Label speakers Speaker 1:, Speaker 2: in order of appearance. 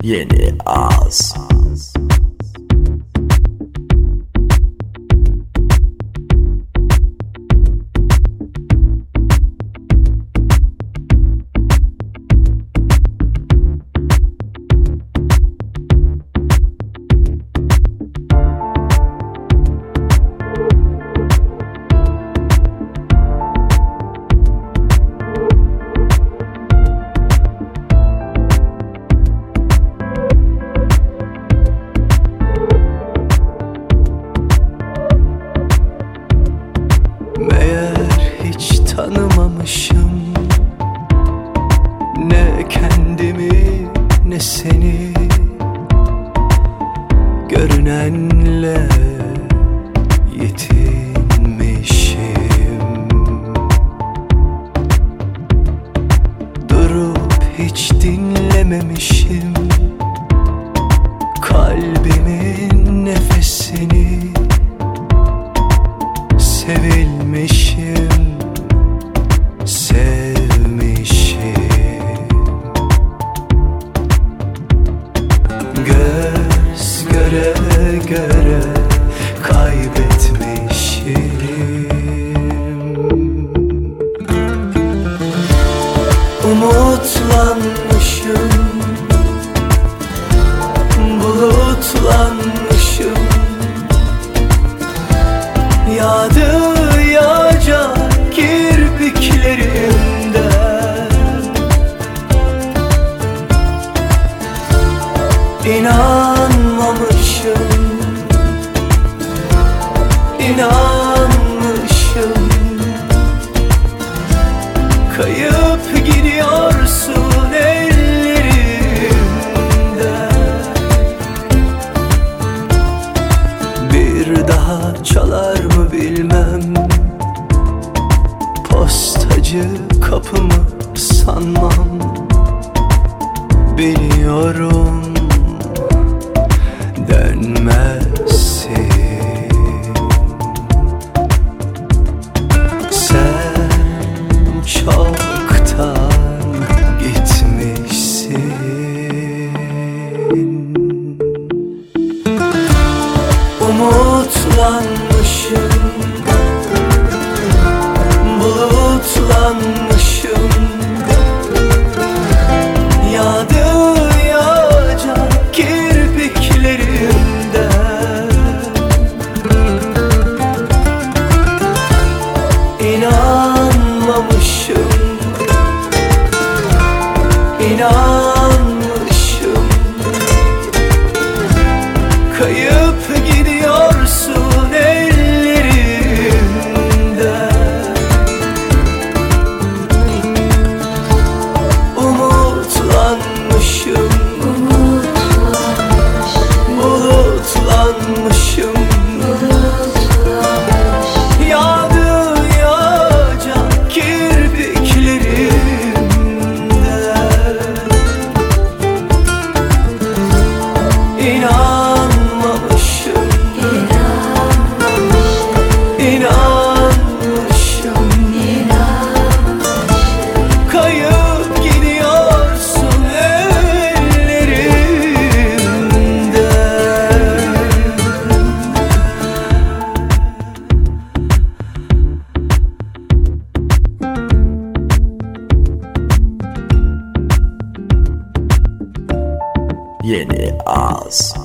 Speaker 1: Yeni ağız.
Speaker 2: Tanımamışım ne kendimi ne seni, görünenle yetinmişim. Durup hiç dinlememişim kalbimin nefesini, sevilmişim, sevmişim. Göz göre göre kaybetmişim. Umutlanmışım, bulutlanmışım. Yağdı yağacak kirpiklerimden. İnanmamışım, inanmışım. Kayıp gidiyorsun ellerimden. Bir daha çalar mı bilmem, postacı kapımı sanmam. Biliyorum dönmezsin. Sen çoktan gitmişsin. Umutlanmışım, bulutlanmışım. Yağdı yağacak kirpiklerimden. İnanmamışım, inanmışım. Kayıp gidiyorsun ellerimden. Umutlanmışım, bulutlanmışım. Yağdı yağacak kirpiklerimden. İnanmamışım, inanmışım. Kayıp gidiyorsun ellerimden.
Speaker 1: Yeni ağız.